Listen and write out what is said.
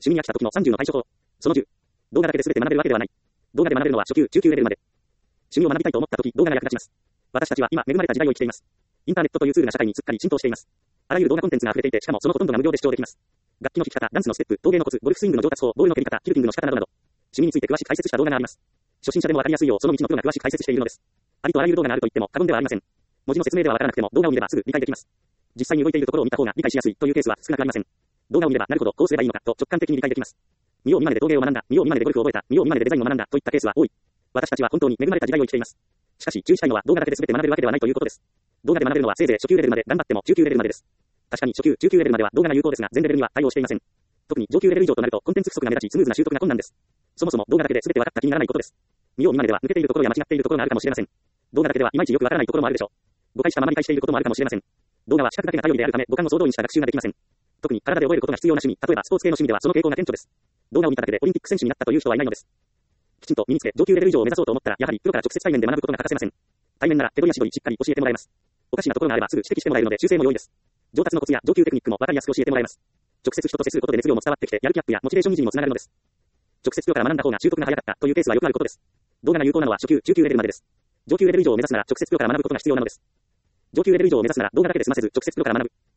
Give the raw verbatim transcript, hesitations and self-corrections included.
趣味に飽きた時のさんじゅうの対処法。そのじゅう。動画だけで全て学べるわけではない。動画で学べるのは初級、中級レベルまで。趣味を学びたいと思った時、動画が役立ちます。私たちは今恵まれた時代を生きています。インターネットというツールが社会にすっかり浸透しています。あらゆる動画コンテンツが溢れていて、しかもそのほとんどが無料で視聴できます。楽器の弾き方、ダンスのステップ、陶芸のコツ、ゴルフスイングの上達法、ボールの蹴り方、キルティングの仕方などなど、趣味について詳しく解説した動画があります。初心者でもわかりやすいようその道のプロが詳しく解説しているのです。ありとあらゆる動画があると言っても過言ではありません。文字の説明ではわからなくても動画を見ればすぐ理解できます。実際に動いているところを見た方が理解しやすいというケースは少なくありません。動画を見ればなるほどこうすればいいのかと直感的に理解できます。見よう見まねで陶芸を学んだ、見よう見まねでゴルフを覚えた、見よう見まねでデザインを学んだといったケースは多い。私たちは本当に恵まれた時代を生きています。しかし注意したいのは動画だけで全て学べるわけではないということです。動画で学べるのはせいぜい初級レベルまで、頑張っても中級レベルまでです。確かに初級、中級レベルまでは動画が有効ですが全レベルには対応していません。特に上級レベル以上となるとコンテンツ不足が目立ちスムーズな習得が困難です。そもそも動画だけで全て分かった気にならないことです。見よう見まねでは抜けているところや間違っているところがあるかもしれません。動画だけではいまいちよくわからないところもあるでしょう。誤解したまま理解していることもあるかもしれません。動画は視覚だけが頼りであるため五感を総動員した学習ができません。特に体で覚えることが必要な趣味、例えばスポーツ系の趣味ではその傾向が顕著です。動画を見ただけでオリンピック選手になったという人はいないのです。きちんと身につけ上級レベル以上を目指そうと思ったらやはりプロから直接対面で学ぶことが欠かせません。対面なら手取り足取りしっかり教えてもらえます。おかしなところがあればすぐ指摘してもらえるので修正も良いです。上達のコツや上級テクニックもわかりやすく教えてもらえます。直接人と接することで熱量も伝わってきてやる気アップやモチベーション維持にもつながるのです。直接プロから学んだ方が習得が早かったというケースはよくあることです。動画が有効なのは初級、中級レベルまでです。上級レベル以上を目指すなら直接プロから学ぶことが必要なのです。上級レベル以上を目指すなら動画だけで済ませず直接プロから学ぶ。